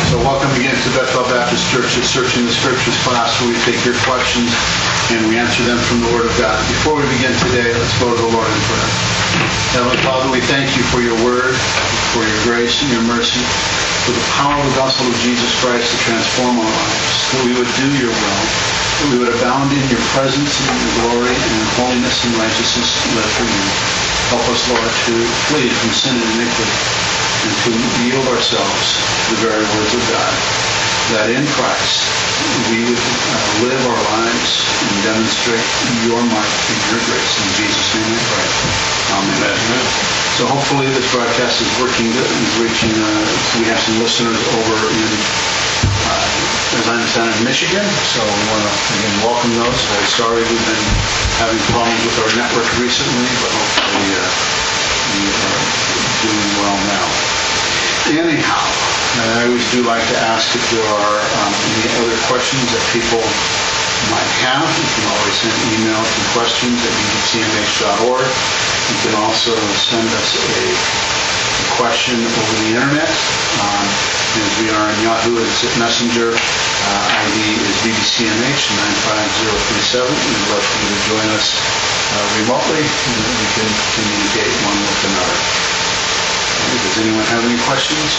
So welcome again to Bethel Baptist Church's Searching the Scriptures class, where we take your questions and we answer them from the Word of God. Before we begin today, let's go to the Lord in prayer. Heavenly Father, we thank you for your Word, for your grace and your mercy, for the power of the gospel of Jesus Christ to transform our lives, that we would do your will, that we would abound in your presence and your glory and in holiness and righteousness and live for you. Help us, Lord, to flee from sin and iniquity and to yield ourselves to the very words of God, that in Christ we would live our lives and demonstrate your might and your grace. In Jesus' name I pray. Amen. Amen. So hopefully this broadcast is working good and is reaching, we have some listeners over in, as I understand, in Michigan. So we want to, again, welcome those. We're sorry we've been having problems with our network recently, but hopefully we are doing well now. Anyhow, I always do like to ask if there are any other questions that people might have. You can always send email to questions@bbcmh.org. You can also send us a question over the internet. As we are on Yahoo Messenger, ID is BBCMH 95037. We'd love for you to join us remotely, and we can communicate one with another. Does anyone have any questions?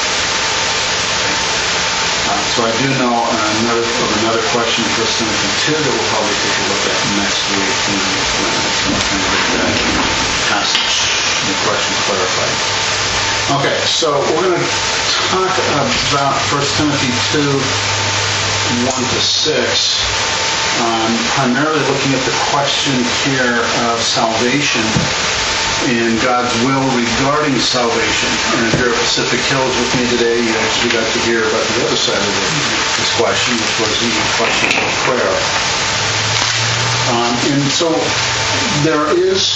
So I do know another question, 1 Timothy 2, that we'll probably take a look at next week when I can get that passage, the question clarified. Okay, so we're going to talk about 1 Timothy 2, 1 to 6, primarily looking at the question here of salvation and God's will regarding salvation. And if you're at Pacific Hills with me today, you actually got to hear about the other side of this question, which was the question of prayer. And so there is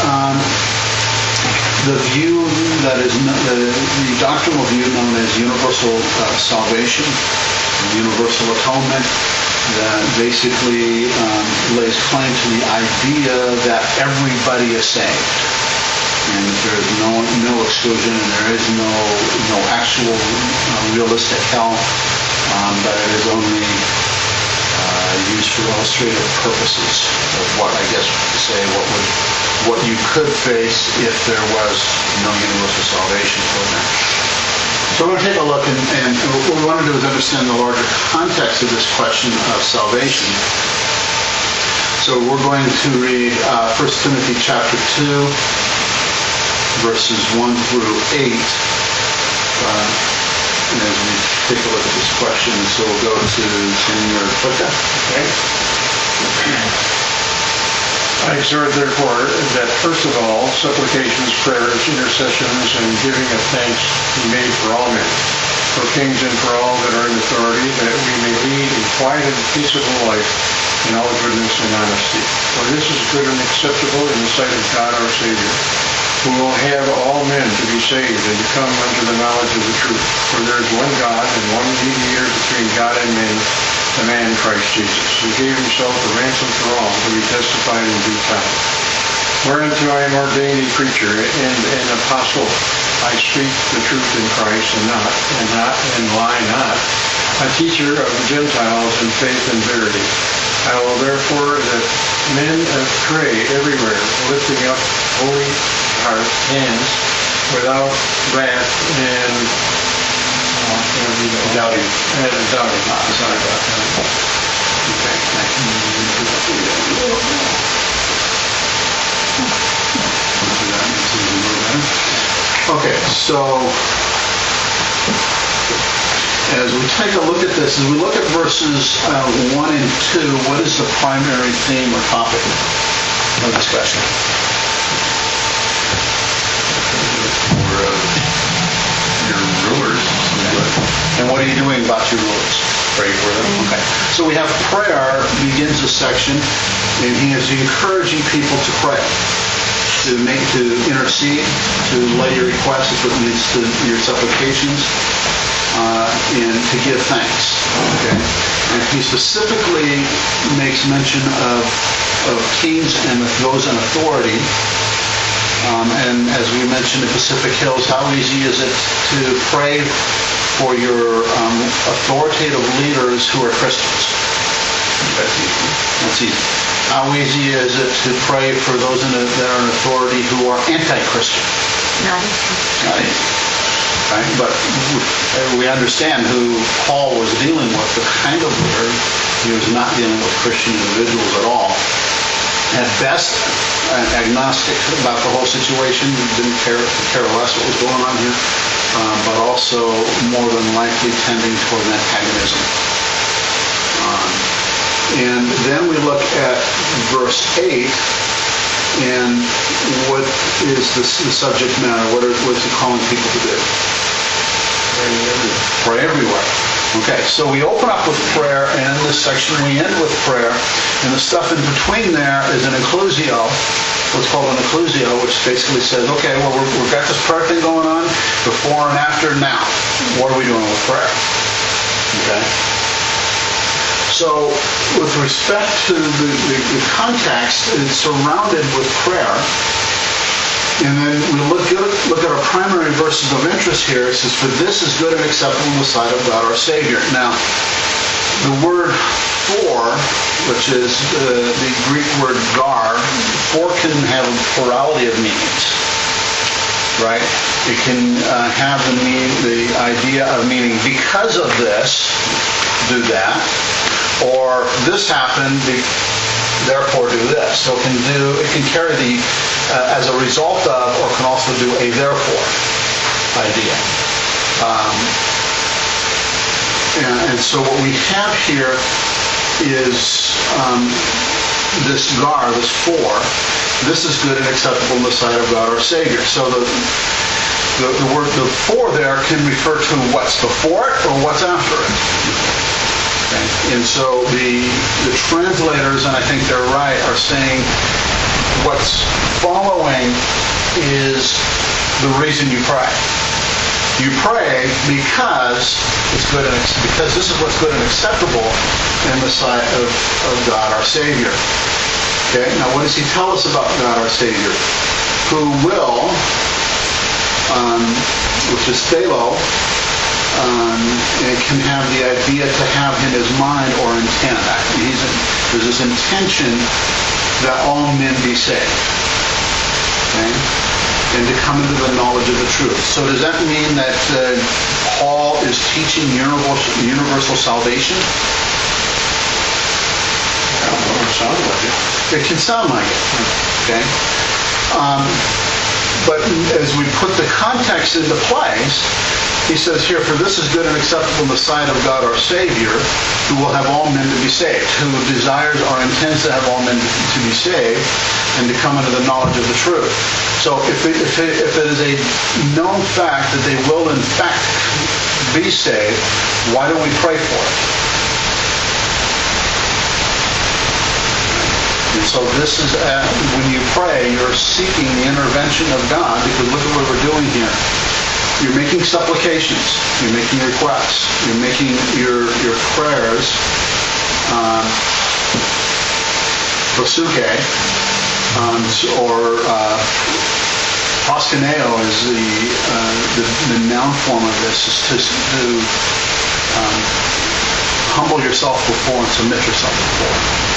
the view that is the doctrinal view known as universal salvation, universal atonement, that basically lays claim to the idea that everybody is saved. And there is no exclusion, and there is no actual realistic hell, but it is only used for illustrative purposes of what I guess we could say what you could face if there was no universal salvation program. So we're going to take a look, and what we want to do is understand the larger context of this question of salvation. So we're going to read 1 Timothy chapter 2, verses 1 through 8, as we take a look at this question. So we'll go to Senior Flicka. Okay. I exhort, therefore, that first of all, supplications, prayers, intercessions, and giving of thanks be made for all men, for kings and for all that are in authority, that we may lead a quiet and peaceable life in all goodness and honesty. For this is good and acceptable in the sight of God our Savior, who will have all men to be saved and to come unto the knowledge of the truth. For there is one God and one mediator between God and men, the man Christ Jesus, who gave himself a ransom for all, to be testified in due time. Whereunto I am ordained a preacher and an apostle. I speak the truth in Christ and lie not, a teacher of the Gentiles in faith and verity. I will therefore that men pray everywhere, lifting up holy hands without wrath and doubting. Sorry about that. Okay, so as we take a look at this, as we look at verses 1 and 2, what is the primary theme or topic of discussion? Your rulers. And what are you doing about your rulers? Pray for them. Okay. So we have prayer begins this section, and he is encouraging people to pray, to intercede, to lay your requests if it leads to your supplications, and to give thanks. Okay. And he specifically makes mention of kings and those in authority. And as we mentioned in Pacific Hills, how easy is it to pray for your authoritative leaders who are Christians? That's easy. That's easy. How easy is it to pray for those that are in authority who are anti-Christian? Not easy. Not easy. Right? But we understand who Paul was dealing with, the kind of leader. He was not dealing with Christian individuals at all. At best, agnostic about the whole situation, didn't care less what was going on here, but also more than likely tending toward antagonism. And then we look at verse 8, and what is the subject matter? What's he calling people to do? Pray everywhere. Okay, so we open up with prayer, and in this section we end with prayer, and the stuff in between there is an inclusio, what's called an inclusio, which basically says, okay, well, we've got this prayer thing going on, before and after, now. What are we doing with prayer? Okay? So, with respect to the context, it's surrounded with prayer. And then we look at our primary verses of interest here. It says, for this is good and acceptable in the sight of God our Savior. Now, the word for, which is the Greek word gar, for can have a plurality of meanings. Right? It can have the idea of meaning because of this, do that. Or this happened, therefore do this. So it can carry the as a result of, or can also do a therefore idea. And so what we have here is this gar, this for. This is good and acceptable in the sight of God our Savior. So the word the for there can refer to what's before it or what's after it. Okay. And so the translators, and I think they're right, are saying what's following is the reason you pray. You pray because it's good and because this is what's good and acceptable in the sight of God our Savior. Okay. Now, what does he tell us about God our Savior? Who will, which is thelo, and can have the idea to have in his mind or intent. There's this intention that all men be saved. Okay? And to come into the knowledge of the truth. So does that mean that Paul is teaching universal salvation? I don't know, it sounds like it. It can sound like it. Okay? But as we put the context into place, he says here, for this is good and acceptable in the sight of God our Savior, who will have all men to be saved, who desires or intends to have all men to be saved, and to come into the knowledge of the truth. So if it is a known fact that they will in fact be saved, why don't we pray for it? And so this is, when you pray, you're seeking the intervention of God, because look at what we're doing here. You're making supplications. You're making requests. You're making your prayers prosuke, or proskuneo is the noun form of this, is to humble yourself before and submit yourself before.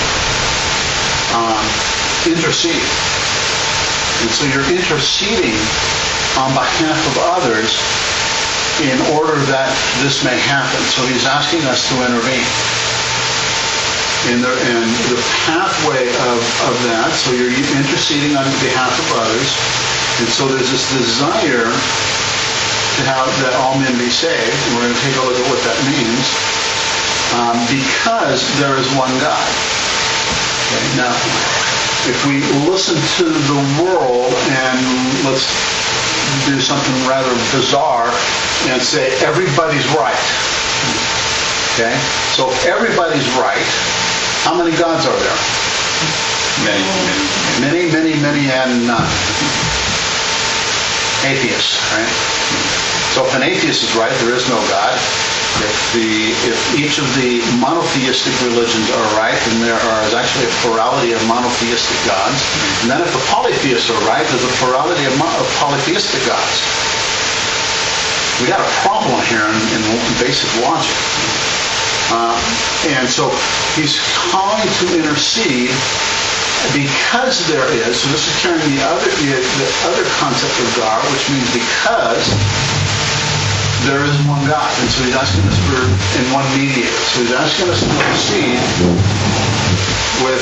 Intercede. And so you're interceding on behalf of others in order that this may happen. So he's asking us to intervene. And the pathway of that, so you're interceding on behalf of others, and so there's this desire to have that all men be saved, and we're going to take a look at what that means, because there is one God. Okay, now, if we listen to the world, and let's do something rather bizarre and say everybody's right. Okay? So if everybody's right, how many gods are there? Many, and none. Atheists, right? So if an atheist is right, there is no God. If each of the monotheistic religions are right, then there is actually a plurality of monotheistic gods. And then if the polytheists are right, there's a plurality of polytheistic gods. we got a problem here in basic logic. And so he's calling to intercede because there is, so this is carrying the other concept of God, which means because there is one God. And so he's asking us for, in one mediator. So he's asking us to intercede with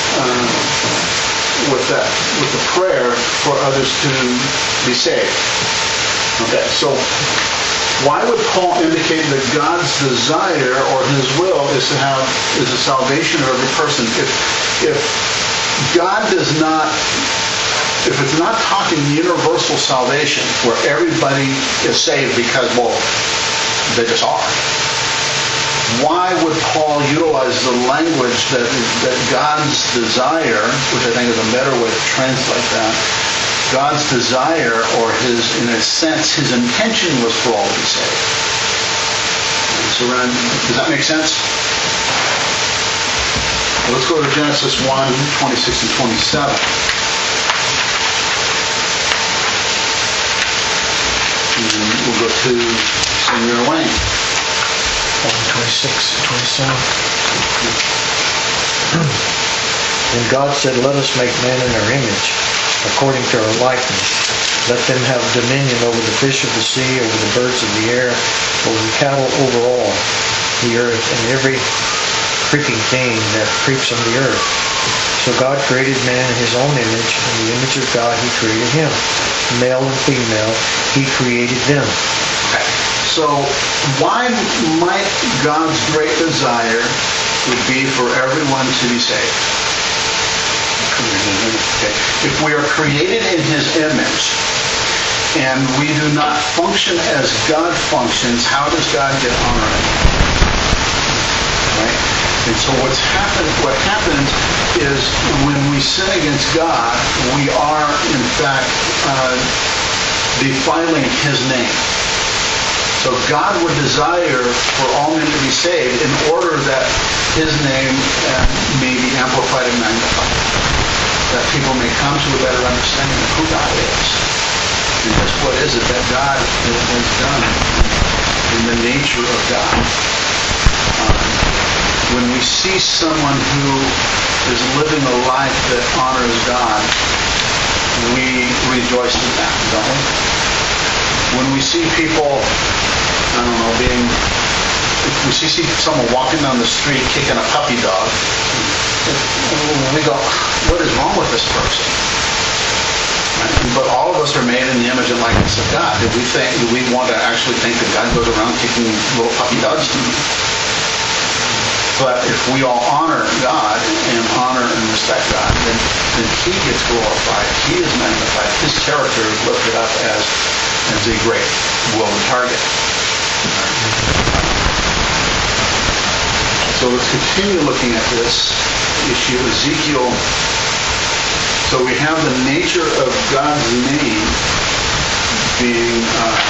the prayer for others to be saved. Okay, so why would Paul indicate that God's desire or his will is the salvation of every person? If God does not, if it's not talking universal salvation where everybody is saved because, well, they just are, why would Paul utilize the language that God's desire, which I think is a better way to translate that, God's desire, or his, in a sense, his intention was for all to be saved. So, does that make sense? Well, let's go to Genesis 1, 26 and 27. And we'll go to Señor Wayne. 26 and 27. And God said, let us make man in our image, according to our likeness. Let them have dominion over the fish of the sea, over the birds of the air, over the cattle, over all the earth, and every creeping thing that creeps on the earth. So God created man in his own image. In the image of God he created him. Male and female, he created them. Okay. So why might God's great desire would be for everyone to be saved? Okay. If we are created in his image and we do not function as God functions, how does God get honored? Right? And so what happens is when we sin against God, we are in fact defiling his name. So God would desire for all men to be saved in order that his name may be amplified and magnified, that people may come to a better understanding of who God is. And just what is it that God has done in the nature of God. When we see someone who is living a life that honors God, we rejoice in that, don't we? When we see people, if we see someone walking down the street kicking a puppy dog, we go, what is wrong with this person? Right? But all of us are made in the image and likeness of God. Do we want to actually think that God goes around kicking little puppy dogs? But if we all honor God and honor and respect God, then he gets glorified, he is magnified, his character is lifted up as a great willing target. So let's continue looking at this issue. Ezekiel. So we have the nature of God's name being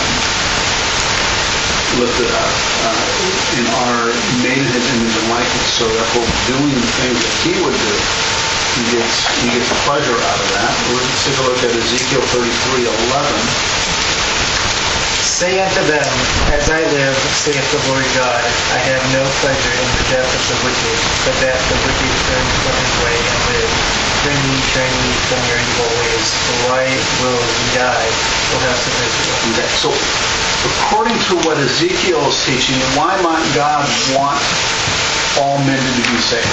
lifted up in our made in his image and likeness, so that we're doing the things that he would do. He gets pleasure out of that. Let's take a look at Ezekiel 33:11. Say unto them, as I live, saith the Lord God, I have no pleasure in the death of the wicked, but that the wicked turn from his way and live. Turn ye from your evil ways. For why will ye die, O house of Israel? Okay, so according to what Ezekiel is teaching, why might God want all men to be saved?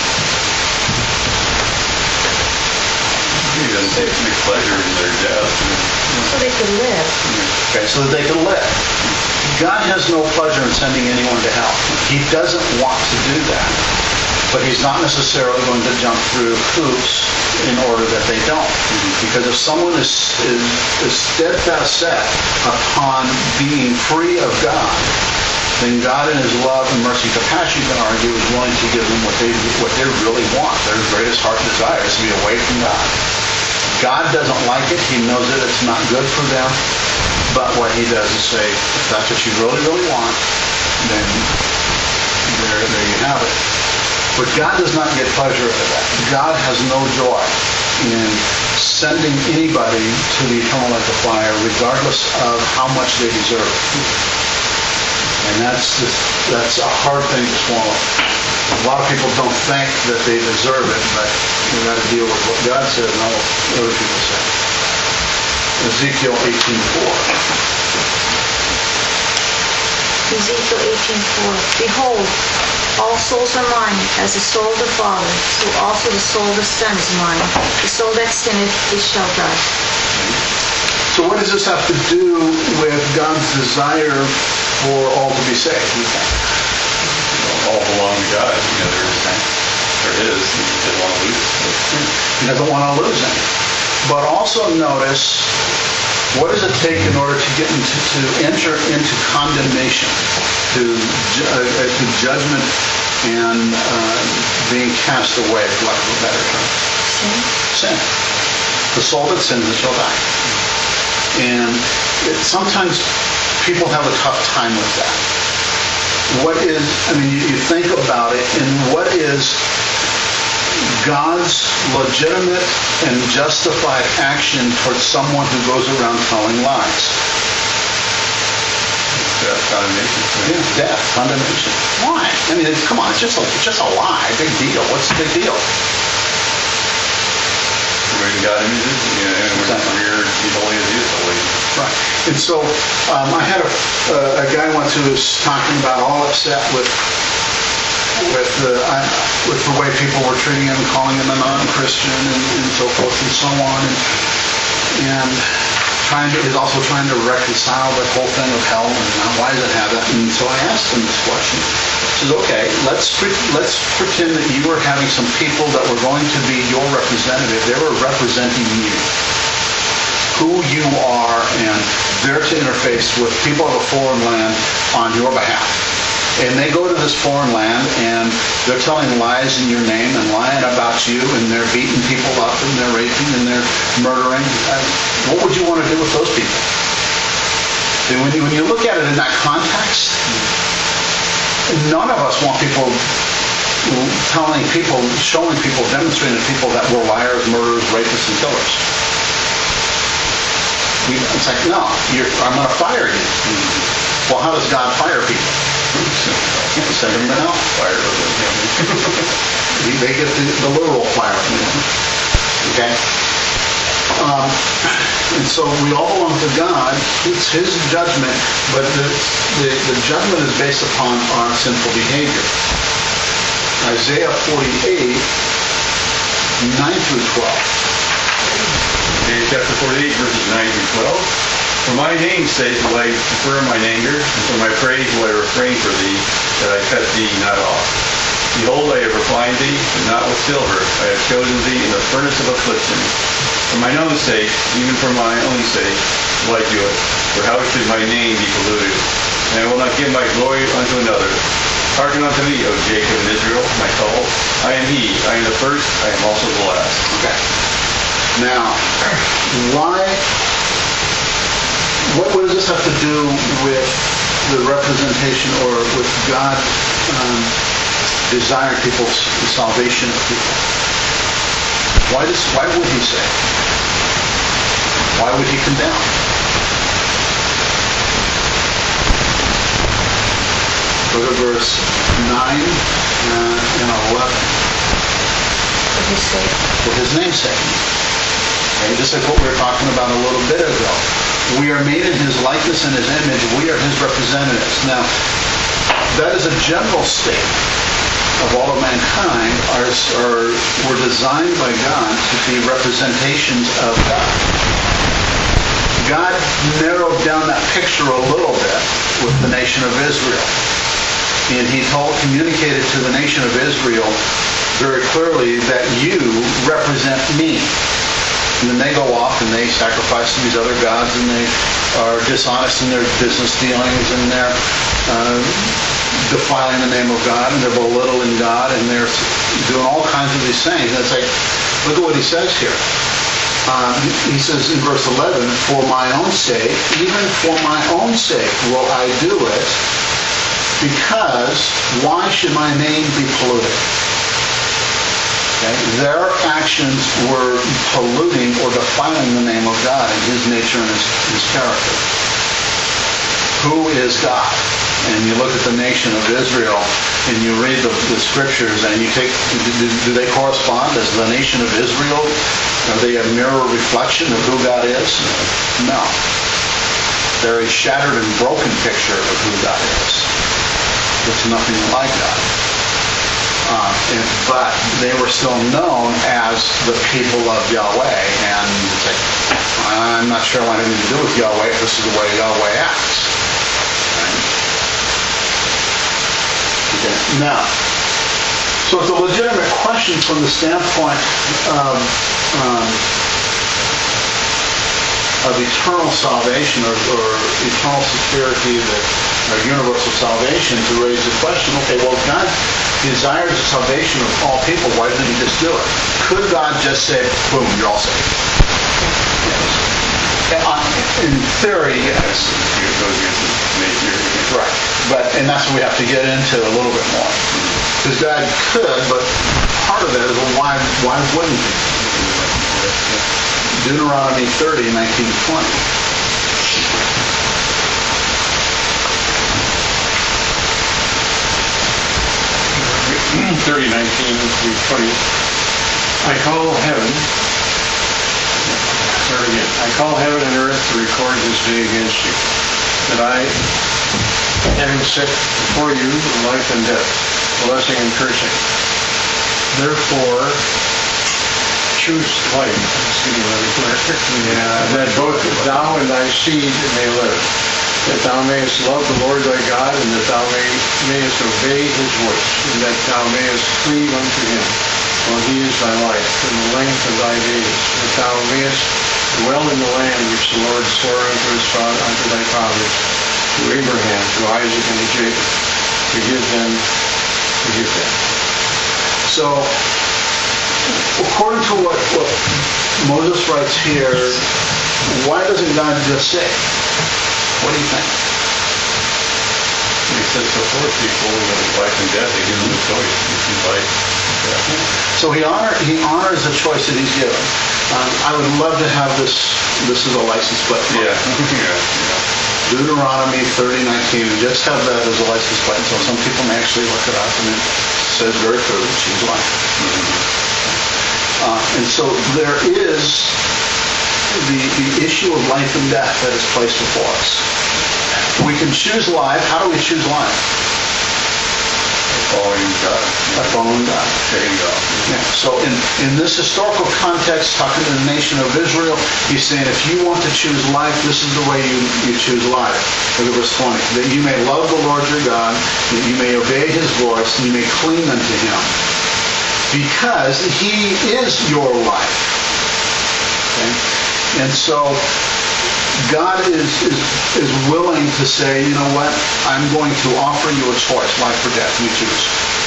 He doesn't take pleasure in their death. So they can live. Okay, so that they can live. God has no pleasure in sending anyone to hell. He doesn't want to do that. But he's not necessarily going to jump through hoops in order that they don't. Because if someone is steadfast set upon being free of God, then God in his love and mercy and compassion, you can argue, is willing to give them what they really want. Their greatest heart desire is to be away from God. God doesn't like it. He knows that it's not good for them. But what he does is say, if that's what you really, really want, then there you have it. But God does not get pleasure out of that. God has no joy in sending anybody to the eternal lake of fire, regardless of how much they deserve. And that's a hard thing to swallow. A lot of people don't think that they deserve it, but you got to deal with what God says and not what other people say. Ezekiel 18:4. Ezekiel 18:4. Behold, all souls are mine, as the soul of the Father, so also the soul of the Son is mine. The soul that sinneth, it shall die. So what does this have to do with God's desire for all to be saved? All belong to God. They're His. He doesn't want to lose them. He doesn't want to lose them. But also notice, what does it take in order to get to enter into condemnation, to judgment and being cast away, for lack of a better term? Sin. The soul that sins, it shall die. And sometimes people have a tough time with that. You think about it, and what is God's legitimate and justified action towards someone who goes around telling lies? Death, condemnation. Yeah, death, condemnation. Why? Come on, it's just a lie. Big deal. What's the big deal? When God images, and we're He's holy as He is holy. Right. And so I had a guy once who was talking about all upset with the way people were treating him, calling him a non-Christian and so forth and so on, and he's also trying to reconcile the whole thing of hell and why does it have that? And so I asked him this question. I said, okay, let's pretend that you were having some people that were going to be your representative. They were representing you, who you are, and they're to interface with people of a foreign land on your behalf. And they go to this foreign land and they're telling lies in your name and lying about you, and they're beating people up and they're raping and they're murdering. What would you want to do with those people? And when you look at it in that context, none of us want people showing people, demonstrating to people that we're liars, murderers, rapists, and killers. It's like, no, I'm going to fire you. Well, how does God fire people? Send them to hell. Fire They get the literal fire. Okay? And so we all belong to God. It's His judgment, but the judgment is based upon our sinful behavior. Isaiah 48, 9 through 12. Isaiah chapter 48, verses 9 through 12. For my name's sake will I defer mine anger, and for my praise will I refrain for thee, that I cut thee not off. Behold, I have refined thee, but not with silver. I have chosen thee in the furnace of affliction. For mine own sake, even for my own sake, will I do it. For how should my name be polluted? And I will not give my glory unto another. Hearken unto me, O Jacob and Israel, my call. I am He. I am the first. I am also the last. Okay. Now, what does this have to do with the representation or with God desiring people's the salvation of people? Why would He say? Why would He condemn? Look at verse 9 and 11. For His sake. For His name's sake. Okay, just like what we were talking about a little bit ago. We are made in His likeness and His image. We are His representatives. Now, that is a general statement of all of mankind were designed by God to be representations of God. God narrowed down that picture a little bit with the nation of Israel. And He communicated to the nation of Israel very clearly that you represent me. And then they go off and they sacrifice to these other gods, and they are dishonest in their business dealings, and they're defiling the name of God, and they're belittling God, and they're doing all kinds of these things. And it's like, look at what He says here. He says in verse 11, for my own sake, even for my own sake will I do it, because why should my name be polluted? Their actions were polluting or defiling the name of God and His nature and His character. Who is God? And you look at the nation of Israel and you read the scriptures and you take, do they correspond as the nation of Israel? Are they a mirror reflection of who God is? No. They're a shattered and broken picture of who God is. It's nothing like God. But they were still known as the people of Yahweh. And it's like, I'm not sure I want anything to do with Yahweh if this is the way Yahweh acts. Now, so it's a legitimate question from the standpoint of eternal salvation or eternal security or universal salvation to raise the question, okay, well, God desires the salvation of all people. Why didn't He just do it? Could God just say, boom, you're all saved? In theory, yes. Right. And that's what we have to get into a little bit more. Because God could, but part of it is, well, why wouldn't He? Deuteronomy 30, 19, 20. 30, 19 through 20. I call heaven, start again. I call heaven and earth to record this day against you, that I, having set before you life and death, blessing and cursing. Therefore, choose life, that both thou and thy seed may live, that thou mayest love the Lord thy God, and that thou mayest obey His voice, and that thou mayest cleave unto Him, while He is thy life, and the length of thy days, that thou mayest dwell in the land which the Lord swore unto thy fathers, to Abraham, to Isaac, and to Jacob, to give them. So, according to what Moses writes here, why doesn't God just say? What do you think? He says before people, life and death, He gives them a choice. You choose life. So he honors the choice that He's given. I would love to have this is a license plate. Yeah. Deuteronomy 30:19, and just have that as a license plate. So some people may actually look it up, and it says very clearly, choose life. And so there is the issue of life and death that is placed before us. We can choose life. How do we choose life? Following God. By following God. Obeying God. Yeah. So in this historical context, talking to the nation of Israel, He's saying, if you want to choose life, this is the way you choose life. Look at verse 20. That you may love the Lord your God, that you may obey His voice, and you may cling unto Him. Because He is your life. Okay? And so God is willing to say, you know what, I'm going to offer you a choice, life or death, you choose.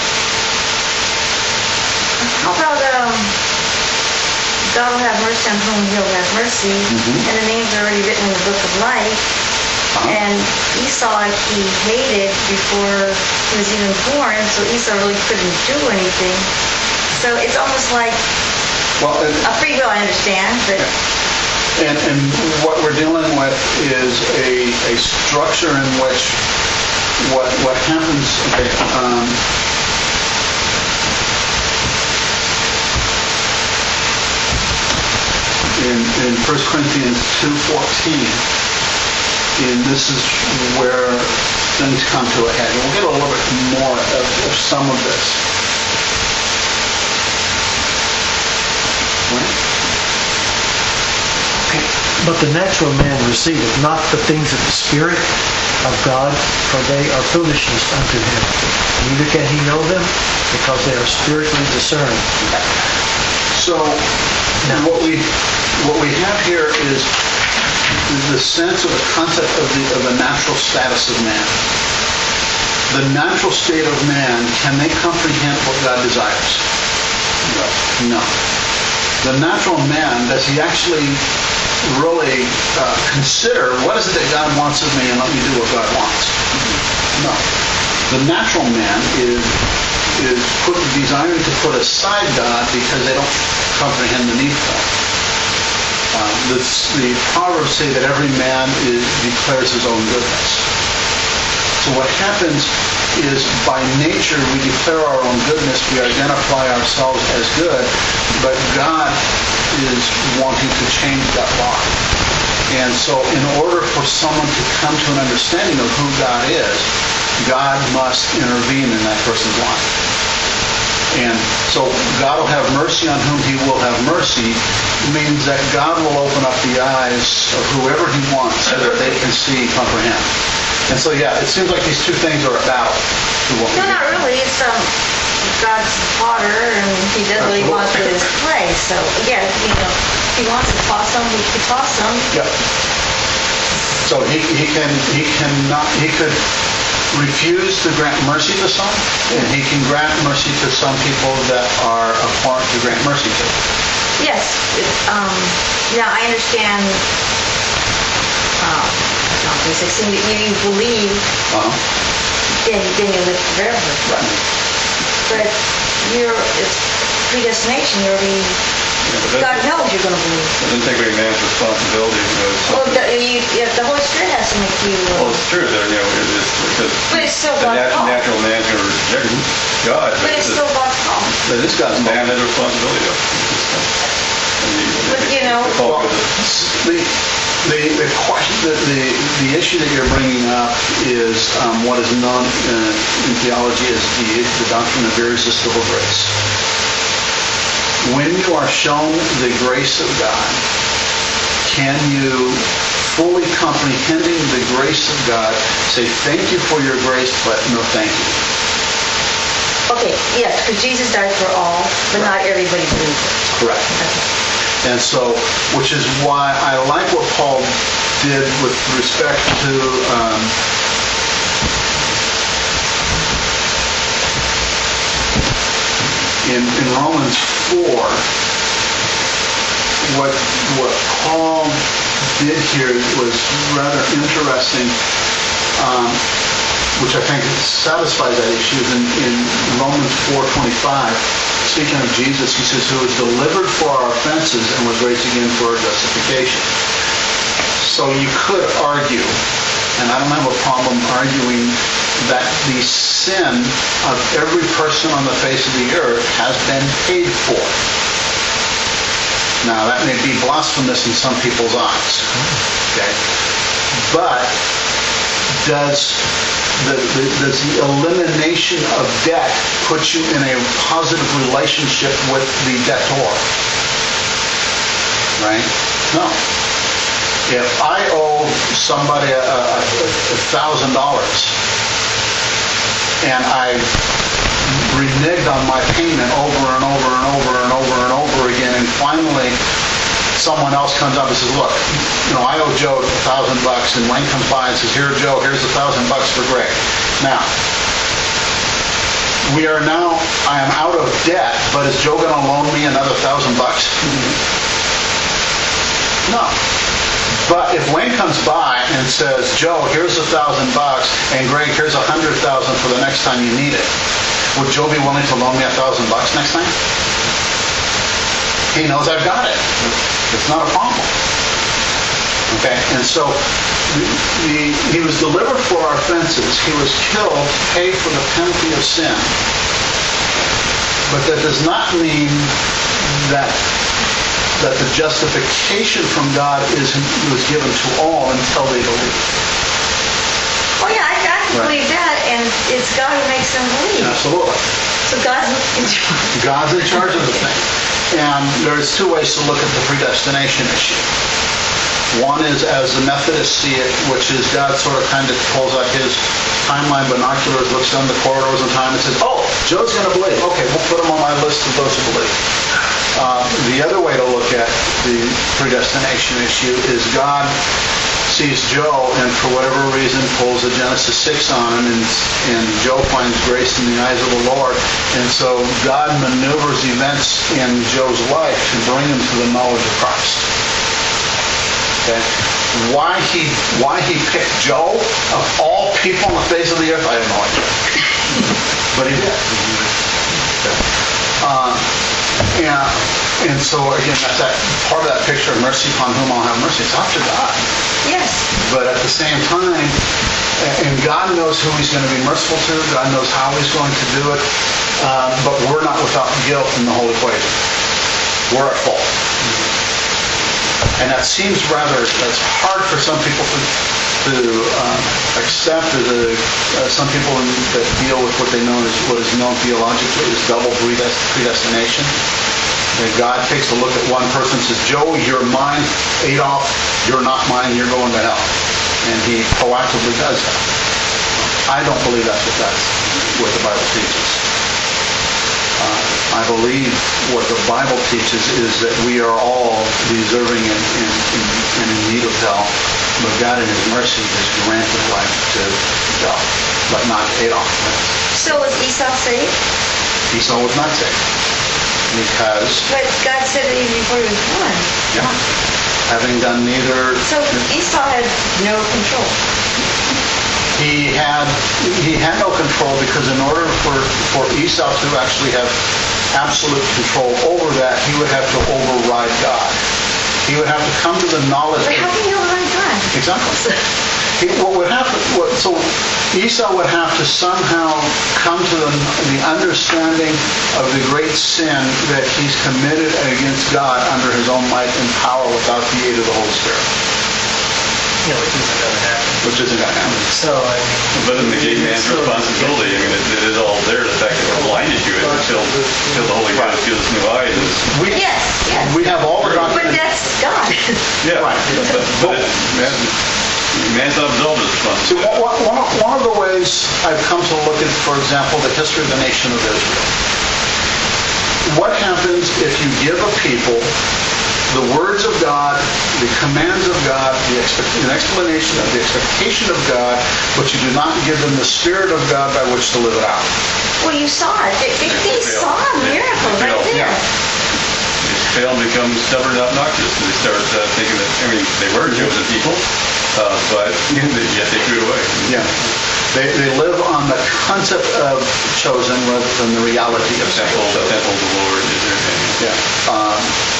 How about God will have mercy on whom He'll have mercy, and the names are already written in the book of life. And Esau he hated before he was even born, so Esau really couldn't do anything. So it's almost like a free will, I understand, but... And what we're dealing with is a structure in which what happens, in 1 Corinthians 2:14, and this is where things come to a head. And we'll get a little bit more of some of this. Right? But the natural man receiveth not the things of the Spirit of God, for they are foolishness unto him. Neither can he know them, because they are spiritually discerned. So what we have here is the sense of the concept of the natural status of man. The natural state of man, can they comprehend what God desires? No. The natural man, does he actually really consider what is it that God wants of me and let me do what God wants? No. The natural man is is designed to put aside God because they don't comprehend the need for Him. The Proverbs say that every man declares his own goodness. So what happens is by nature we declare our own goodness, we identify ourselves as good, but God is wanting to change that law. And so in order for someone to come to an understanding of who God is, God must intervene in that person's life. And so God will have mercy on whom He will have mercy means that God will open up the eyes of whoever He wants so that they can see, comprehend. And so, yeah, it seems like these two things are at battle. No, not really. It's God's potter, and He does what He wants with His clay. So, yeah, if He wants to toss them, He could toss them. Yep. So he could refuse to grant mercy to some, and He can grant mercy to some people that are abhorrent to grant mercy to. Yes. Now, I understand. You believe, then you live forever. Right. But it's predestination. God knows you're going to believe. It doesn't take away man's responsibility. Well, the Holy Spirit has to make you. Well, it's true. Because But it's still God's fault. natural man's going to reject God. But it's still God's fault. But it's God's fault. Man has a responsibility. But the question, the issue that you're bringing up is what is known in theology as the doctrine of irresistible grace. When you are shown the grace of God, can you, fully comprehending the grace of God, say thank you for your grace, but no thank you? Okay, yes, because Jesus died for all, but not everybody believes it. Correct. Okay. And so, which is why I like what Paul did with respect to in Romans 4, what Paul did here was rather interesting, which I think satisfies that issue. In Romans 4:25, speaking of Jesus, he says, who was delivered for our offenses and was raised again for our justification. So you could argue, and I don't have a problem arguing, that the sin of every person on the face of the earth has been paid for. Now, that may be blasphemous in some people's eyes. Okay? But does the elimination of debt put you in a positive relationship with the debtor? Right? No. If I owe somebody $1,000 and I reneged on my payment over and over and over and over and over again, and finally someone else comes up and says, look, I owe Joe $1,000, and Wayne comes by and says, here, Joe, here's $1,000 for Greg. Now, I am out of debt, but is Joe going to loan me another $1,000? No. But if Wayne comes by and says, Joe, here's $1,000, and Greg, here's $100,000 for the next time you need it, would Joe be willing to loan me $1,000 next time? He knows I've got it. It's not a problem. Okay? And so he was delivered for our offenses. He was killed to pay for the penalty of sin. But that does not mean that the justification from God was given to all until they believe. Oh yeah, I can believe that, and it's God who makes them believe. Absolutely. So God's in charge. God's in charge of the thing. And there's two ways to look at the predestination issue. One is as the Methodists see it, which is God sort of kind of pulls out his timeline binoculars, looks down the corridors of time and says, oh, Joe's going to believe. Okay, we'll put him on my list of those who believe. The other way to look at the predestination issue is God sees Joe and for whatever reason pulls a Genesis 6 on him, and Joe finds grace in the eyes of the Lord. And so God maneuvers events in Joe's life to bring him to the knowledge of Christ. Okay? Why he picked Joe of all people on the face of the earth, I have no idea. But he did. And so again, that's that part of that picture of mercy upon whom I'll have mercy. It's up to God. Yes. But at the same time, and God knows who he's going to be merciful to. God knows how he's going to do it. But we're not without guilt in the whole equation. We're at fault. And that seems that's hard for some people to accept. Some people that deal with what is known theologically as double predestination. And God takes a look at one person and says, Joey, you're mine. Adolf, you're not mine. You're going to hell. And he proactively does that. I don't believe that's what the Bible teaches. I believe what the Bible teaches is that we are all deserving and in need of hell, but God in his mercy has granted life to Adolf, but not Adolf. So was Esau saved? Esau was not saved. Because... But God said it even before he was born. Yeah. Having done neither... So Esau had no control. He had no control because in order for Esau to actually have absolute control over that, he would have to override God. He would have to come to the knowledge... But how can you override God? Exactly. What would happen? So Esau would have to somehow come to the understanding of the great sin that he's committed against God under his own might and power without the aid of the Holy Spirit. Which isn't going to happen. Which isn't going to happen. So, I mean... But in the gay man's responsibility, I mean, it is all there. The fact that we're blinded to it until the Holy Ghost gives us new eyes. Yes. We have all the But doctrine. that's God. Yeah. Right. But man's not absolved of See, responsibility. one of the ways I've come to look at, for example, the history of the nation of Israel. What happens if you give a people the words of God, the commands of God, an explanation of the expectation of God, but you do not give them the Spirit of God by which to live it out? Well, you saw it. They saw a miracle right there. They fail and become stubborn and obnoxious. They start thinking that, they were chosen people, but yet they threw it away. Yeah. They live on the concept of chosen rather than the reality of The temple of the Lord is their name. Yeah.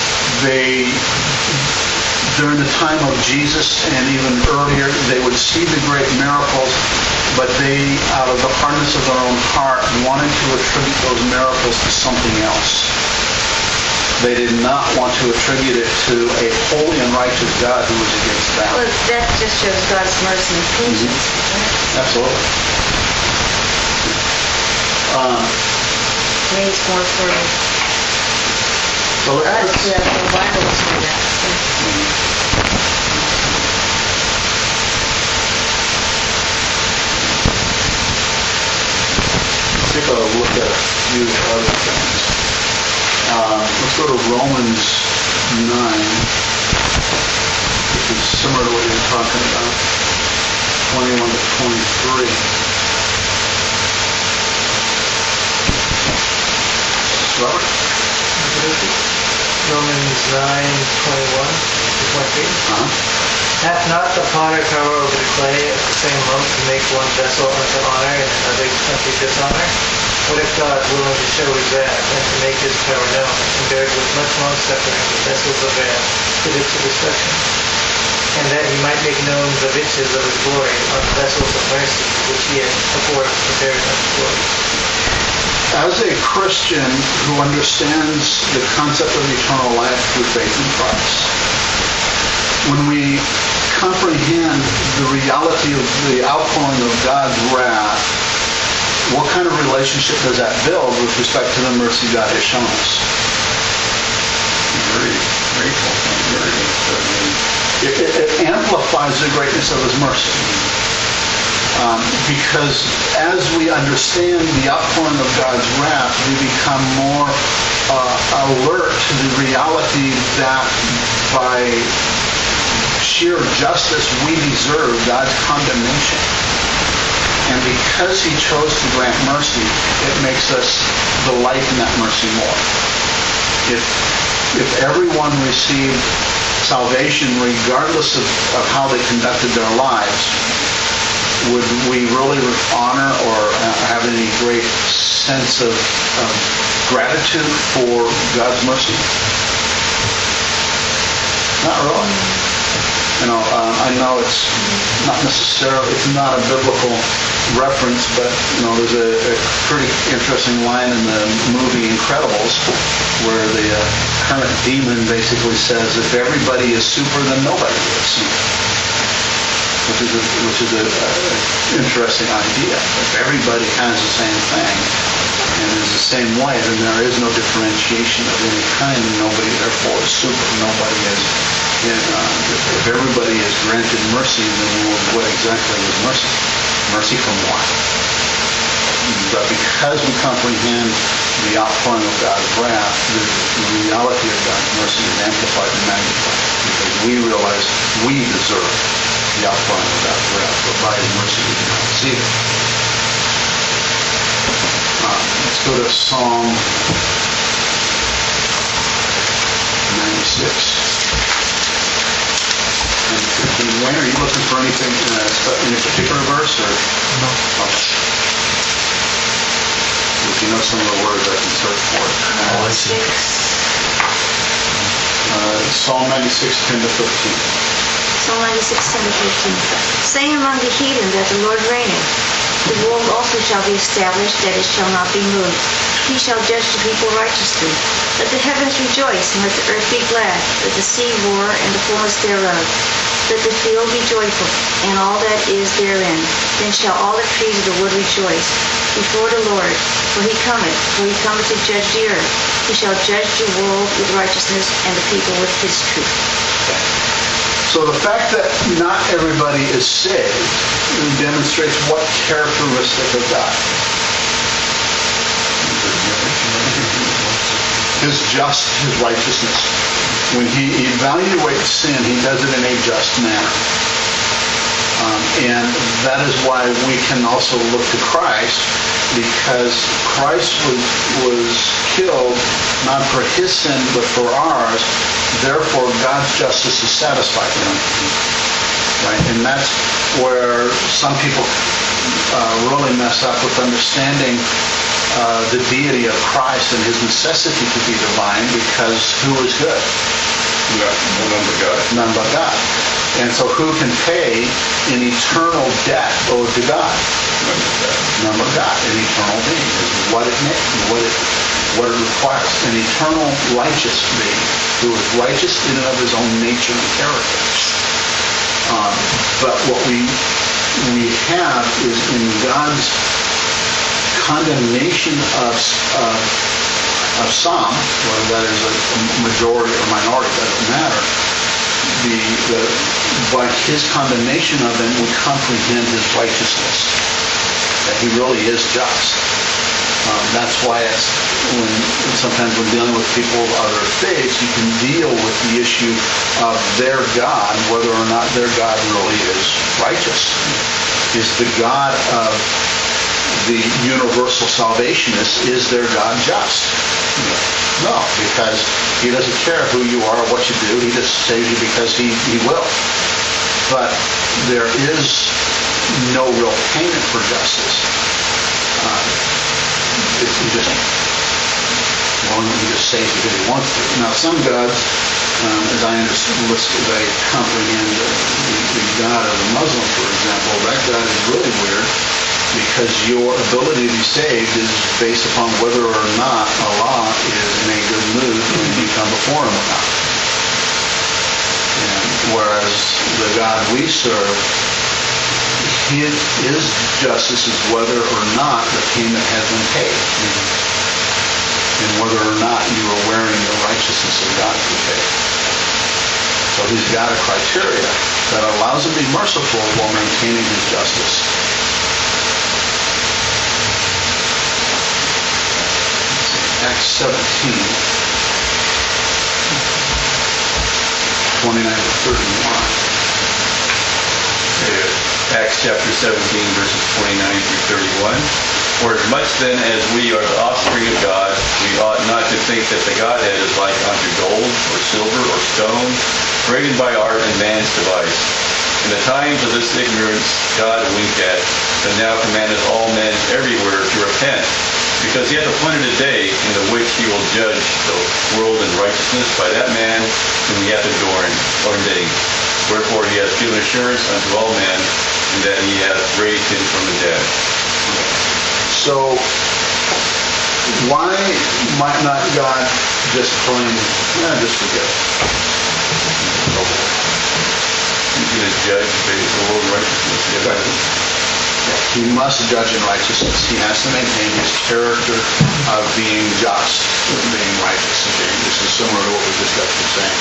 During the time of Jesus and even earlier, they would see the great miracles, but they, out of the hardness of their own heart, wanted to attribute those miracles to something else. They did not want to attribute it to a holy and righteous God who was against them. Well, that just shows God's mercy and patience. Absolutely. Maybe it's more for us who have the Bible to say that. Let's take a look at a few other things. Let's go to Romans 9, which is similar to what you were talking about, 21 to 23. Robert? Romans 9:21-23. Hath not the potter power over the clay of the same lump to make one vessel unto honor and another unto dishonor? What if God, willing to show his wrath and to make his power known, endured with much long suffering the vessels of wrath fitted to destruction, and that he might make known the riches of his glory on the vessels of mercy which he had before prepared unto glory? As a Christian who understands the concept of eternal life through faith in Christ, when we comprehend the reality of the outpouring of God's wrath, what kind of relationship does that build with respect to the mercy God has shown us? Very grateful. It amplifies the greatness of his mercy. Because as we understand the outpouring of God's wrath, we become more alert to the reality that by sheer justice we deserve God's condemnation. And because he chose to grant mercy, it makes us delight in that mercy more. If everyone received salvation regardless of how they conducted their lives, would we really honor or have any great sense of gratitude for God's mercy? Not really. I know it's not necessarily, it's not a biblical reference, but, there's a pretty interesting line in the movie Incredibles where the current demon basically says, if everybody is super, then nobody is. Which is an interesting idea. If everybody has the same thing and is the same way, then there is no differentiation of any kind, and nobody therefore is super. Nobody is. If everybody is granted mercy, then what exactly is mercy? Mercy from what? But because we comprehend the outpouring of God's wrath, the reality of God's mercy is amplified and magnified because we realize we deserve the outpouring of God's wrath, but by His mercy we do not receive it. Let's go to Psalm 96. And Wayne, are you looking for anything, any particular verse, or? No. Okay. If you know some of the words, I can search for it. I see. Psalm 96, 10 to 15. Psalm 96, 10 to 15. Say among the heathen that the Lord reigneth. The world also shall be established, that it shall not be moved. He shall judge the people righteously. Let the heavens rejoice, and let the earth be glad. Let the sea roar, and the fullness thereof. Let the field be joyful, and all that is therein. Then shall all the trees of the wood rejoice before the Lord. For he cometh to judge the earth. He shall judge the world with righteousness, and the people with his truth. So the fact that not everybody is saved demonstrates what characteristic of God? His righteousness. When he evaluates sin, he does it in a just manner. And that is why we can also look to Christ, because Christ was killed not for his sin, but for ours. Therefore, God's justice is satisfied in him. Right? And that's where some people really mess up with understanding the deity of Christ and his necessity to be divine, because who is good? None but God. None but God. And so who can pay an eternal debt owed to God? None but God. An eternal being is what it requires. An eternal righteous being who is righteous in and of his own nature and character. But what we have is in God's condemnation of some, whether that is a majority or minority, doesn't matter. By his condemnation of them, we comprehend his righteousness, that he really is just. That's why sometimes when dealing with people of other faiths, you can deal with the issue of their God, whether or not their God really is righteous. Is the God of the universal salvationists, is their God just? No, because he doesn't care who you are or what you do. He just saves you because he will. But there is no real payment for justice. He just saves you because he wants to. Now, some gods, as I comprehend the God of the Muslim, for example, that God is really weird, because your ability to be saved is based upon whether or not Allah is in a good mood when you come before him or not. And whereas the God we serve, his justice is whether or not the payment has been paid. And whether or not you are wearing the righteousness of God to be paid. So he's got a criteria that allows him to be merciful while maintaining his justice. Acts 17, 29 to 31. Acts chapter 17, verses 29 through 31. For as much then as we are the offspring of God, we ought not to think that the Godhead is like unto gold, or silver, or stone, created by art and man's device. In the times of this ignorance God winked at, and now commandeth all men everywhere to repent, because he hath appointed a day in the which he will judge the world in righteousness by that man whom he hath ordained. Wherefore he hath given assurance unto all men, and that he hath raised him from the dead. So, why might not God just claim, just forget it? He's going to judge the world in righteousness. He must judge in righteousness. He has to maintain his character of being just, of being righteous. This is similar to what we just got through saying.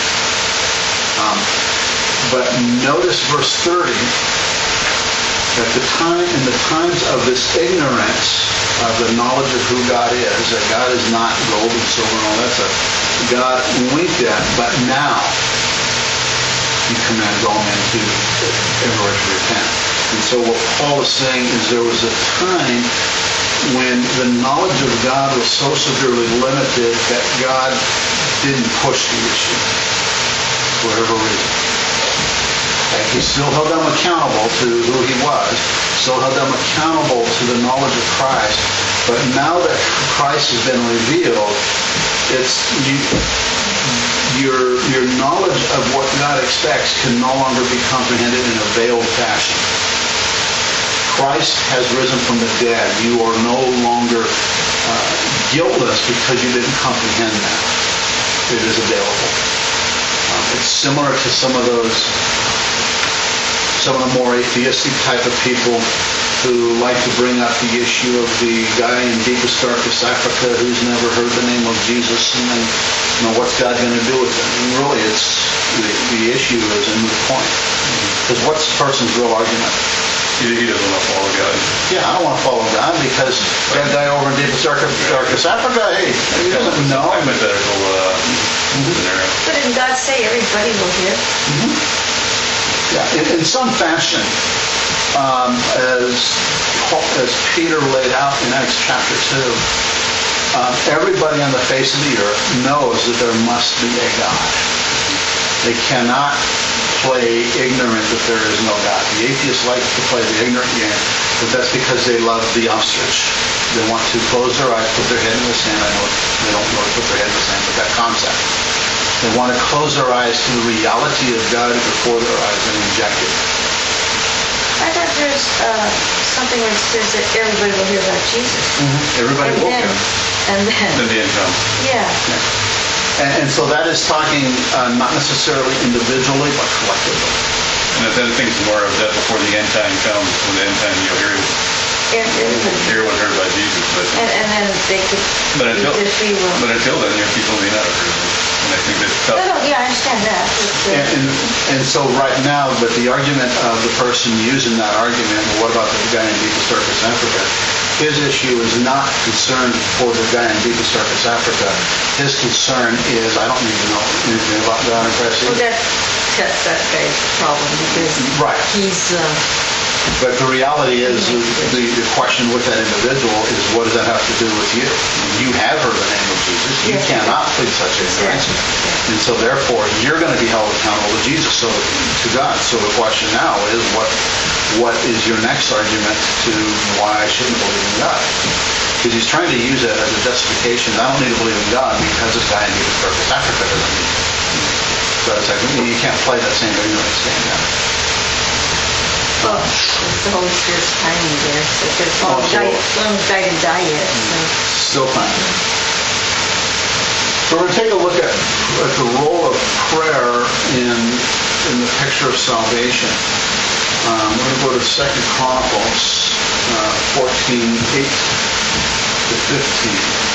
But notice verse 30. At the time, in the times of this ignorance of the knowledge of who God is, that God is not gold and silver and all that stuff, God winked at, but now he commands all men to everywhere to repent. And so what Paul is saying is there was a time when the knowledge of God was so severely limited that God didn't push the issue for whatever reason. And he still held them accountable to who he was, still held them accountable to the knowledge of Christ. But now that Christ has been revealed, it's your knowledge of what God expects can no longer be comprehended in a veiled fashion. Christ has risen from the dead. You are no longer guiltless because you didn't comprehend that. It is available. It's similar to some of the more atheistic type of people who like to bring up the issue of the guy in deepest, darkest Africa who's never heard the name of Jesus, and then, what's God going to do with him? And really, it's the issue is in the point. Because what's the person's real argument? He doesn't want to follow God. Yeah, I don't want to follow God because that guy over in deepest, darkest Africa, hey, he doesn't know. Hypothetical scenario. But didn't God say everybody will hear? Yeah, in some fashion, as Peter laid out in Acts chapter 2, everybody on the face of the earth knows that there must be a God. They cannot play ignorant that there is no God. The atheists like to play the ignorant game, but that's because they love the ostrich. They want to close their eyes, put their head in the sand. I know they don't really put their head in the sand, but that concept. They want to close their eyes to the reality of God before their eyes and inject it. I thought there's something where it says that everybody will hear about Jesus. Everybody will hear. And then, Then the end comes. yeah. And so that is talking not necessarily individually, but collectively. And then things more of that before the end time comes. When the end time, you'll hear everyone heard about Jesus. And then they could But until free will. then, people may not have heard of him. And I think that's tough. No, yeah, I understand that. And so right now, but the argument of the person using that argument, well, what about the guy in deepest, darkest Africa? His issue is not concerned for the guy in deepest, darkest Africa. His concern is, I don't need to know anything about God in Christ. Well, that's that guy's problem because Right. he's... But the reality is, the question with that individual is, what does that have to do with you? You have heard the name of Jesus. You cannot plead such ignorance. And so therefore, you're going to be held accountable to Jesus, so to God. So the question now is, what is your next argument to why I shouldn't believe in God? Because he's trying to use it as a justification. I don't need to believe in God because this guy in deepest, darkest Africa doesn't need it. So it's like, you can't play that same ignorance game now. Well, it's the Holy Spirit's timing there. Because Paul died and died yet. Still time. So we're going to take a look at the role of prayer in the picture of salvation. We're going to go to 2 Chronicles 14:8 to 15.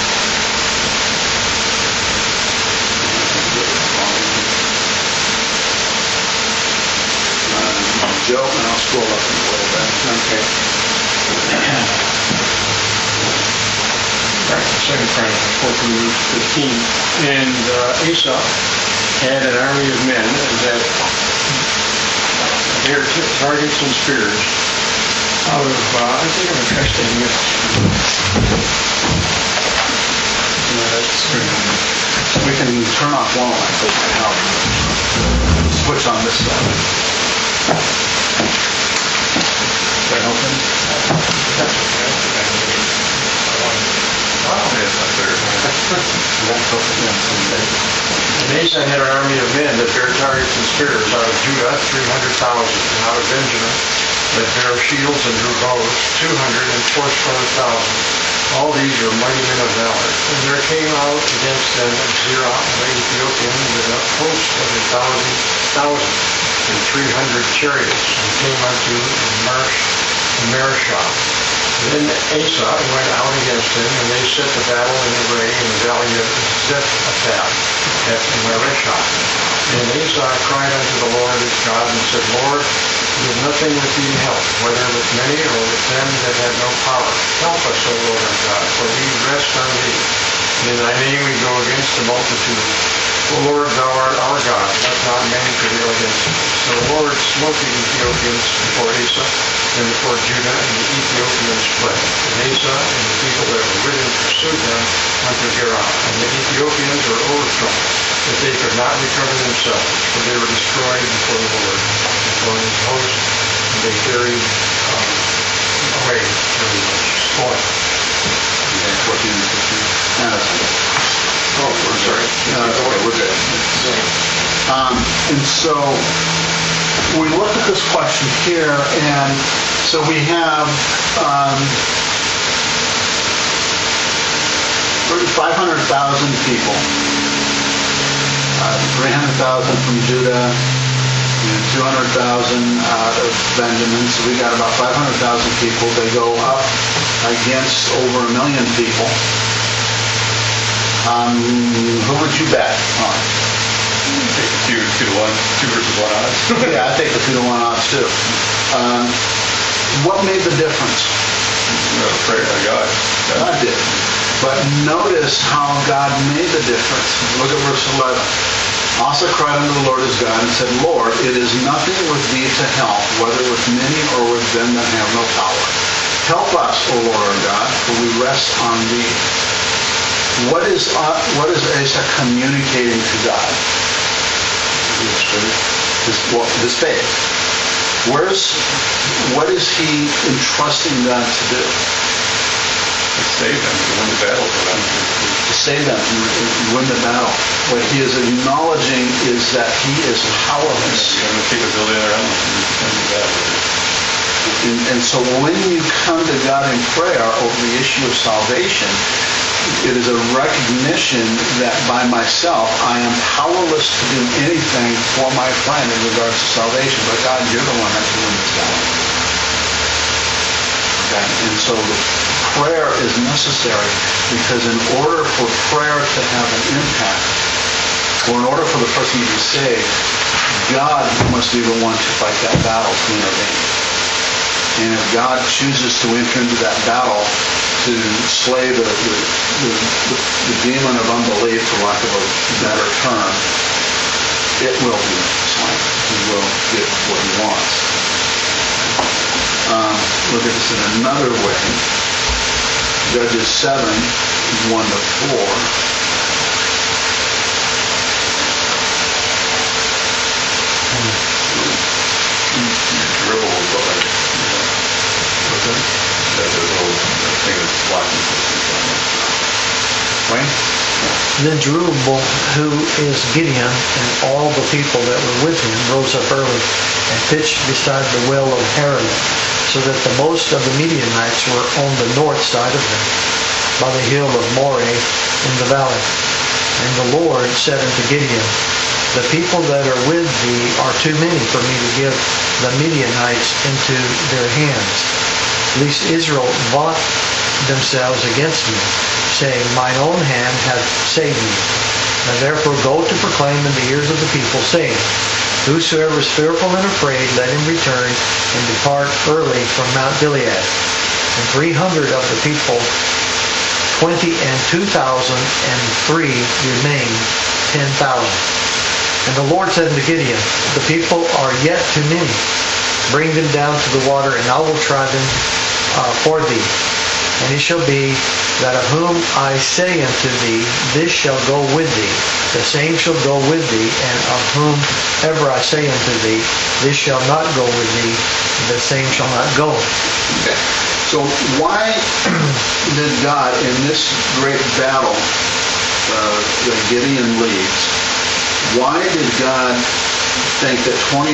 Joe, and I'll scroll up in a little bit. Okay. Right, 2 Chronicles 14:15. And Asa had an army of men that dared targets and spears out of, I think I'm interested in this. We can turn off one light, so it can help. Switch on this side. Is that helping? And Asa had an army of men that bare targets and spears. Out of Judah, 300,000. And out of Benjamin, that bare shields and drew bows, 200,000. All these were mighty men of valor. And there came out against them Zerah the Ethiopian with a host of 1,000 and 300 chariots, and came unto Marishah. Then Asa went out against him, and they set the battle in array in the valley of Zephath at Marishah. And Asa cried unto the Lord his God, and said, Lord, there is nothing with thee to help, whether with many or with them that have no power. Help us, O Lord our God, for we rest on thee. And in thy name we go against the multitude. O Lord, thou art our God, let not man prevail against us. So the Lord smote the Ethiopians before Asa and before Judah, and the Ethiopians fled. And Asa and the people that were with him pursued them unto Gerar. And the Ethiopians were overthrown, that they could not recover themselves, for they were destroyed before the Lord, before his host, and they carried away very much spoil. 14 and 15. No, that's okay. Oh, we're sorry. No, that's okay, we're good. And so we look at this question here, and so we have 500,000 people, 300,000 from Judah, and 200,000 out of Benjamin, so we got about 500,000 people. They go up against over 1 million people. Who would you bet on? Take the 2 versus 1 odds. Yeah, I take the 2 to 1 odds too. What made the difference? Prayer to God. God did. But notice how God made the difference. Look at verse 11. Asa cried unto the Lord his God and said, Lord, it is nothing with thee to help, whether with many or with them that have no power. Help us, O Lord our God, for we rest on thee. What is Asa communicating to God? His faith. What is he entrusting God to do? To save them, to win the battle for them. To save them, to win the battle. What he is acknowledging is that he is powerless. And the capability of their own. And so when you come to God in prayer over the issue of salvation, it is a recognition that by myself I am powerless to do anything for my friend in regards to salvation. But God, you're the one that can win this battle. Okay? And so the prayer is necessary because in order for prayer to have an impact, or in order for the person to be saved, God must be the one to fight that battle, to intervene. And if God chooses to enter into that battle to slay the demon of unbelief, for lack of a better term, it will be slain. He will get what he wants. Look at this in another way. Judges 7, 1-4. Dribble will go like that little thing that's blocking. Wayne? Then Jerubbaal, who is Gideon, and all the people that were with him, rose up early and pitched beside the well of Harod, so that the most of the Midianites were on the north side of them, by the hill of Moreh in the valley. And the Lord said unto Gideon, the people that are with thee are too many for me to give the Midianites into their hands, lest Israel vaunt themselves against me, saying, mine own hand hath saved me. And therefore go to proclaim in the ears of the people, saying, whosoever is fearful and afraid, let him return and depart early from Mount Gilead. And 300 of the people, 20 and 2,003 remained 10,000. And the Lord said unto Gideon, the people are yet too many. Bring them down to the water, and I will try them for thee. And it shall be that of whom I say unto thee, this shall go with thee, the same shall go with thee, and of whomever I say unto thee, this shall not go with thee, the same shall not go. Okay. So why did God, in this great battle, that Gideon leads, why did God think that 22,000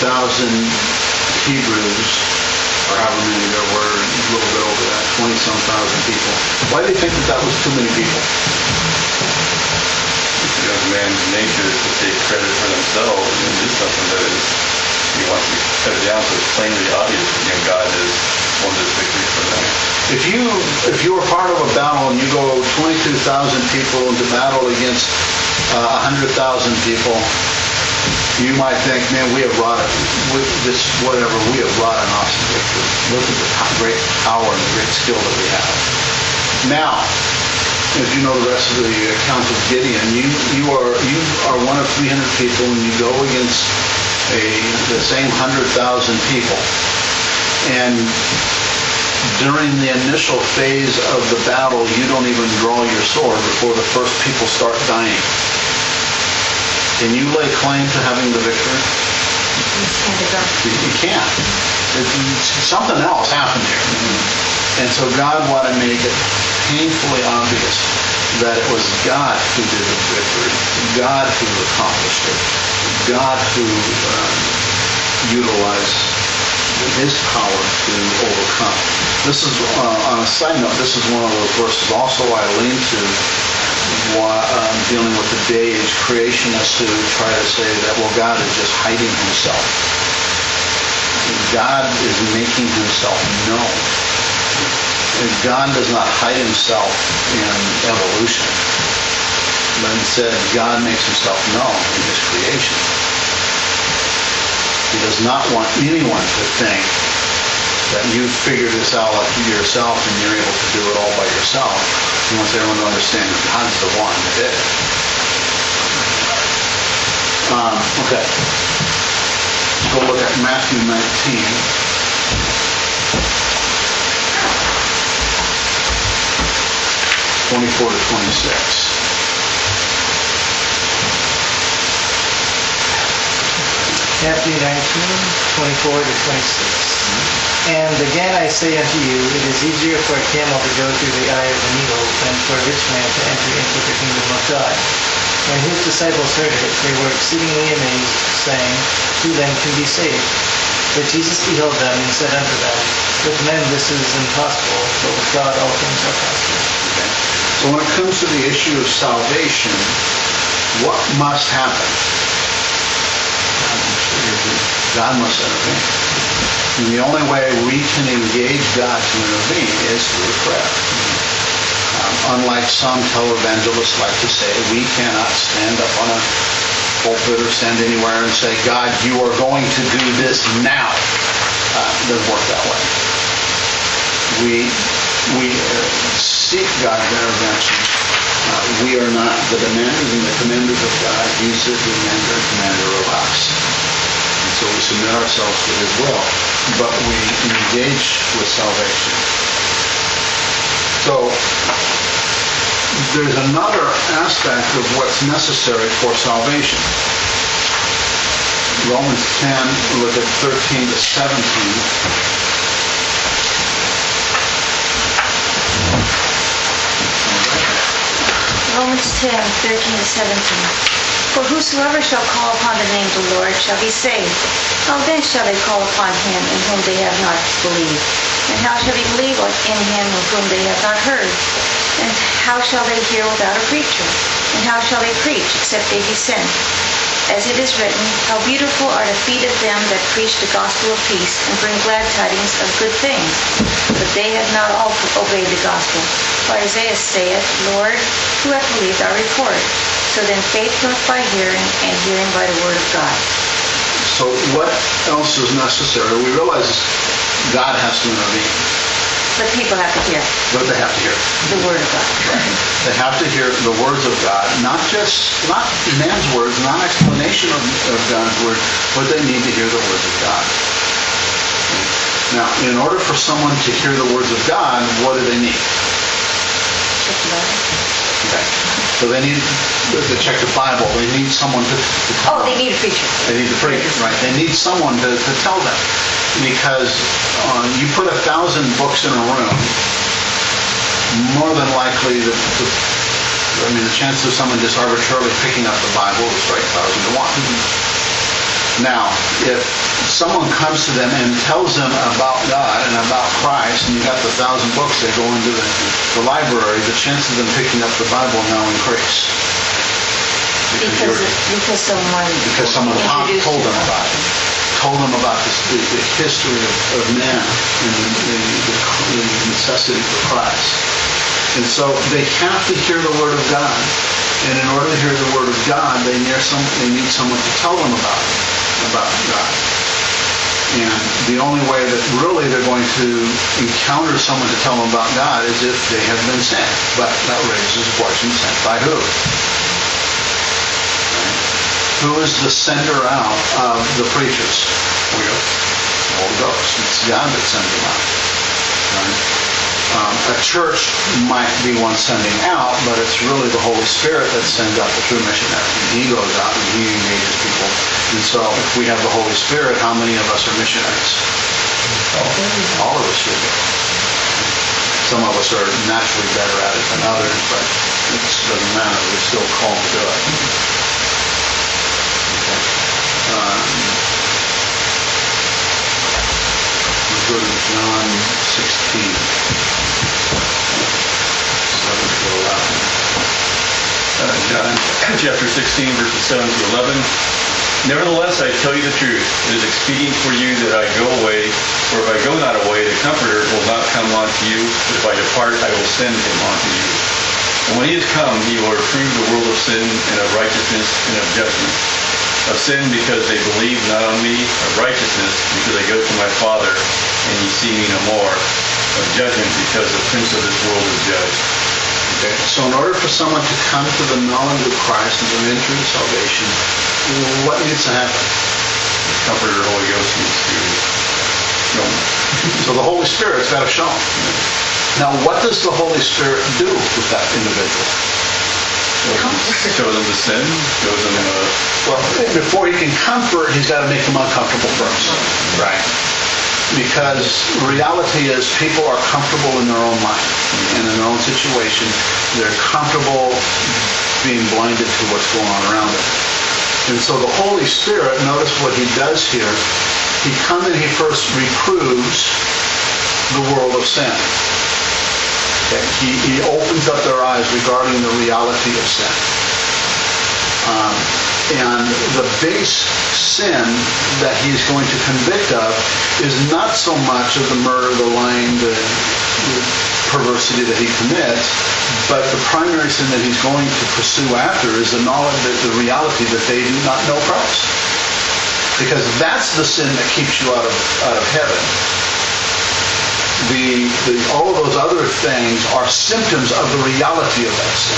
Hebrews, or however many there were, a little bit over that, 20-some thousand people, why did he think that that was too many people? Because man's nature is to take credit for themselves and do something that is, he wants to cut it down so it's plainly obvious that God has won this victory for them. If you were part of a battle and you go 22,000 people into battle against 100,000 people, you might think, man, we have wrought we have wrought an awesome victory. Look at the great power and the great skill that we have. Now, if you know the rest of the account of Gideon, you are one of 300 people and you go against the same 100,000 people. And during the initial phase of the battle, you don't even draw your sword before the first people start dying. Can you lay claim to having the victory? You can't. Something else happened here. And so God wanted to make it painfully obvious that it was God who did the victory, God who accomplished it, God who utilized his power to overcome. This is, on a side note, this is one of those verses also I lean to dealing with the day age creationists who try to say that, well, God is just hiding himself. God is making himself known. God does not hide himself in evolution, but instead God makes himself known in his creation. He does not want anyone to think that you figure this out yourself and you're able to do it all by yourself. He wants everyone to understand that God's the one that did it. Okay. Let's go look at Matthew 19. 24 to 26. Matthew 19, 24 to 26. And again I say unto you, it is easier for a camel to go through the eye of a needle than for a rich man to enter into the kingdom of God. When his disciples heard it, they were exceedingly amazed, saying, who then can be saved? But Jesus beheld them and said unto them, with men this is impossible, but with God all things are possible. Okay. So when it comes to the issue of salvation, what must happen? God must intervene. And the only way we can engage God to intervene is through prayer. Unlike some televangelists like to say, we cannot stand up on a pulpit or stand anywhere and say, God, you are going to do this now. It doesn't work that way. We seek God's intervention. We are not the demanders and the commanders of God. He's the commander of us. And so we submit ourselves to his will, but we engage with salvation. So there's another aspect of what's necessary for salvation. Romans 10, look at 13 to 17. Romans 10, 13 to 17. For whosoever shall call upon the name of the Lord shall be saved. How then shall they call upon him in whom they have not believed? And how shall they believe in him of whom they have not heard? And how shall they hear without a preacher? And how shall they preach except they be sent? As it is written, how beautiful are the feet of them that preach the gospel of peace and bring glad tidings of good things. But they have not all obeyed the gospel. For Isaiah saith, Lord, who hath believed our report? So then faith cometh by hearing, and hearing by the word of God. So what else is necessary? We realize God has to intervene. But people have to hear But they have to hear the word of God. They have to hear the words of God, not man's words, not explanation of God's word, but they need to hear the words of God. Now, in order for someone to hear the words of God, what do they need? Okay. So they need to check the Bible. They need someone to tell them. They need a preacher. They need the preacher, right? They need someone to tell them. Because you put 1,000 books in a room, more than likely the I mean, the chances of someone just arbitrarily picking up the Bible is like 1,000 to 1. Now, if someone comes to them and tells them about God and about Christ, and you got the 1,000 books that go into the library, the chances of them picking up the Bible now increase. Because someone introduced told them you. about it. Told them about the history of man and the necessity for Christ. And so they have to hear the Word of God. And in order to hear the Word of God, they need someone to tell them about God. And the only way that really they're going to encounter someone to tell them about God is if they have been sent. But that raises the question, sent by who? Who is the sender out of the preachers? Holy Ghost. It's God that sends them out. Right? A church might be one sending out, but it's really the Holy Spirit that sends out the true missionary. And he goes out and he engages people. And so if we have the Holy Spirit, how many of us are missionaries? All of us should be. Some of us are naturally better at it than others, but it doesn't matter. We're still called to do it. Let's go to John 16, 7 to 11. John chapter 16, verses 7 to 11. Nevertheless, I tell you the truth. It is expedient for you that I go away, for if I go not away, the Comforter will not come unto you, but if I depart, I will send him unto you. And when he is come, he will reprove the world of sin and of righteousness and of judgment. Of sin, because they believe not on me. Of righteousness, because I go to my Father, and ye see me no more. Of judgment, because the prince of this world is judged. Okay. So in order for someone to come to the knowledge of Christ and to enter into salvation, what needs to happen? The Comforter, Holy Ghost, needs to show them. So the Holy Spirit's got to show them. Now, what does the Holy Spirit do with that individual? Show them the sin, shows them Well, before he can comfort, he's got to make them uncomfortable first. Right. Because reality is people are comfortable in their own life, in their own situation. They're comfortable being blinded to what's going on around them. And so the Holy Spirit, notice what he does here. He comes and he first reproves the world of sin. Okay. He opens up their eyes regarding the reality of sin. And the base sin that he's going to convict of is not so much of the murder, the lying, the perversity that he commits, but the primary sin that he's going to pursue after is the knowledge, the reality that they do not know Christ. Because that's the sin that keeps you out of heaven. All of those other things are symptoms of the reality of that sin.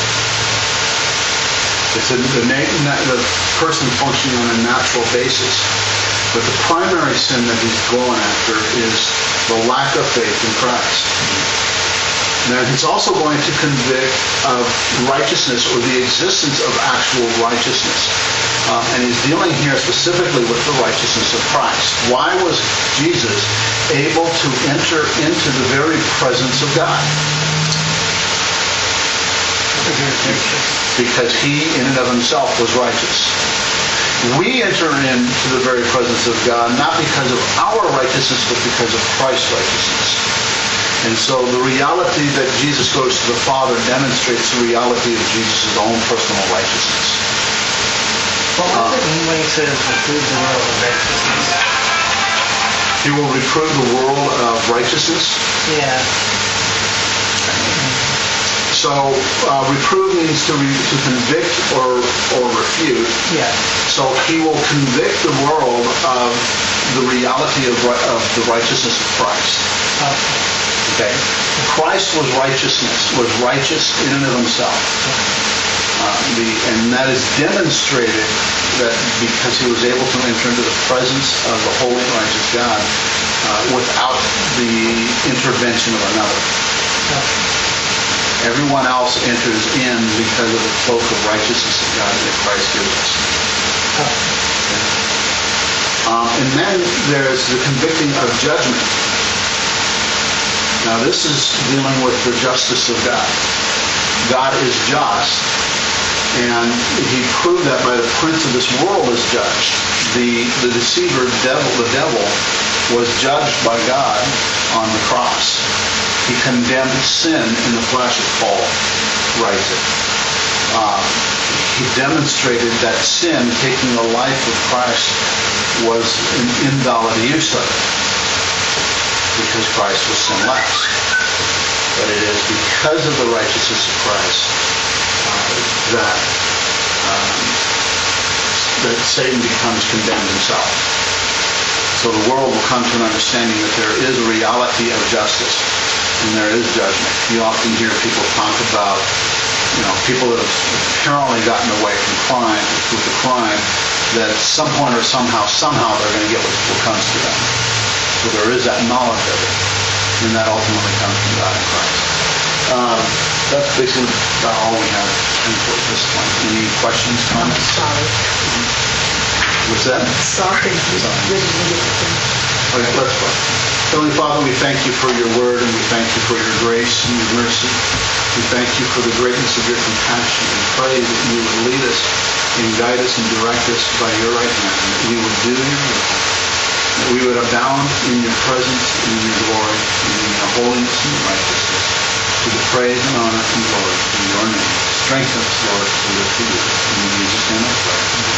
It's the person functioning on a natural basis. But the primary sin that he's going after is the lack of faith in Christ. Now, he's also going to convict of righteousness or the existence of actual righteousness. And he's dealing here specifically with the righteousness of Christ. Why was Jesus able to enter into the very presence of God? Because he, in and of himself, was righteous. We enter into the very presence of God not because of our righteousness, but because of Christ's righteousness. And so the reality that Jesus goes to the Father demonstrates the reality of Jesus' own personal righteousness. What does it mean when he says reprove the world of righteousness? He will reprove the world of righteousness. Yeah. So reprove means to convict or refute. Yeah. So he will convict the world of the reality of the righteousness of Christ. Okay. Christ was righteous in and of himself. And that is demonstrated that because he was able to enter into the presence of the holy and righteous God without the intervention of another. Everyone else enters in because of the cloak of righteousness of God that Christ gives us. And then there's the convicting of judgment. Now this is dealing with the justice of God. God is just, and he proved that by the prince of this world is judged. The deceiver, the devil, was judged by God on the cross. He condemned sin in the flesh, as Paul writes it. He demonstrated that sin, taking the life of Christ, was an invalid use of it, because Christ was sinless. But it is because of the righteousness of Christ that Satan becomes condemned himself. So the world will come to an understanding that there is a reality of justice and there is judgment. You often hear people talk about, people that have apparently gotten away from crime, with the crime, that at some point or somehow they're going to get what comes to them. So there is that knowledge of it, and that ultimately comes from God in Christ. That's basically about all we have for this point. Any questions, comments? Sorry. What's that? Sorry. We didn't get the thing. Okay, let's pray. Heavenly Father, we thank you for your word, and we thank you for your grace and your mercy. We thank you for the greatness of your compassion, and pray that you would lead us and guide us and direct us by your right hand, and that we would do your will, that we would abound in your presence and in your glory, and in your holiness and your righteousness, to the praise and honor and glory in your name. Strengthen us, Lord, to live for you. In Jesus' name I pray.